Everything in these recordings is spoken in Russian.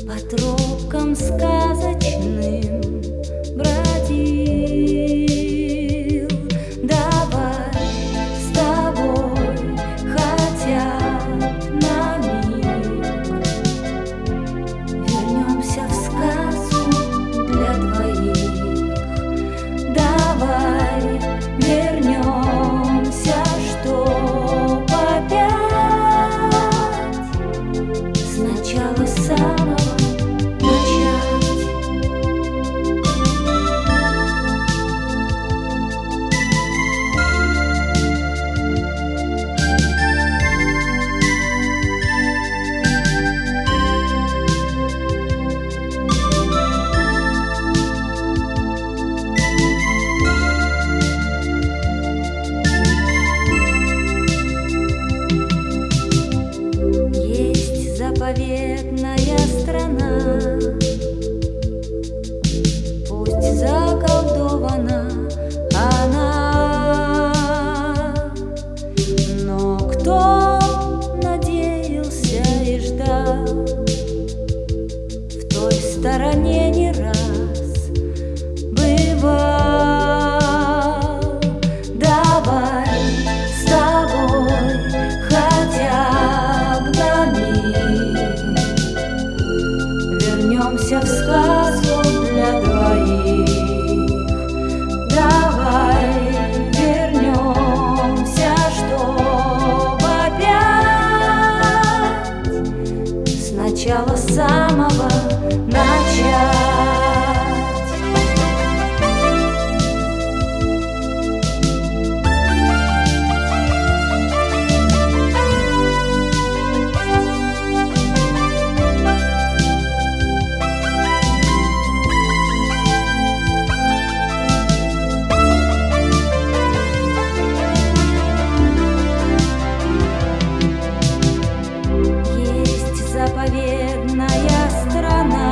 По тропкам сказочным бродил. Давай с тобой хотя на миг вернемся в сказку для двоих. Давай вернемся, чтоб опять сначала самого начать. Есть заповедная страна, пусть заколдована она, но кто надеялся и ждал, в той стороне не раз бывал. Давай с тобой хотя бы на миг вернемся в сказку для двоих. Давай вернемся, чтоб опять сначала самого начать. Заповедная страна,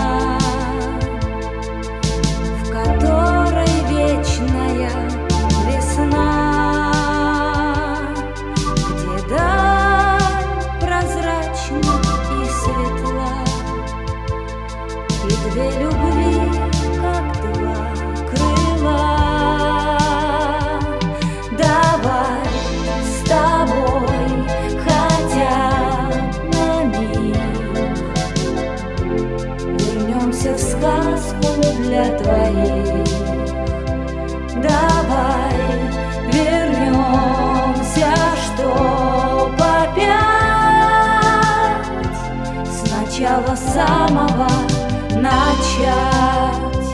в которой вечная весна, где даль прозрачна и светла, и две любви, как два крыла. Давай с тобой хотя на миг вернемся в сказку для двоих. Давай вернемся, чтоб опять сначала самого начать.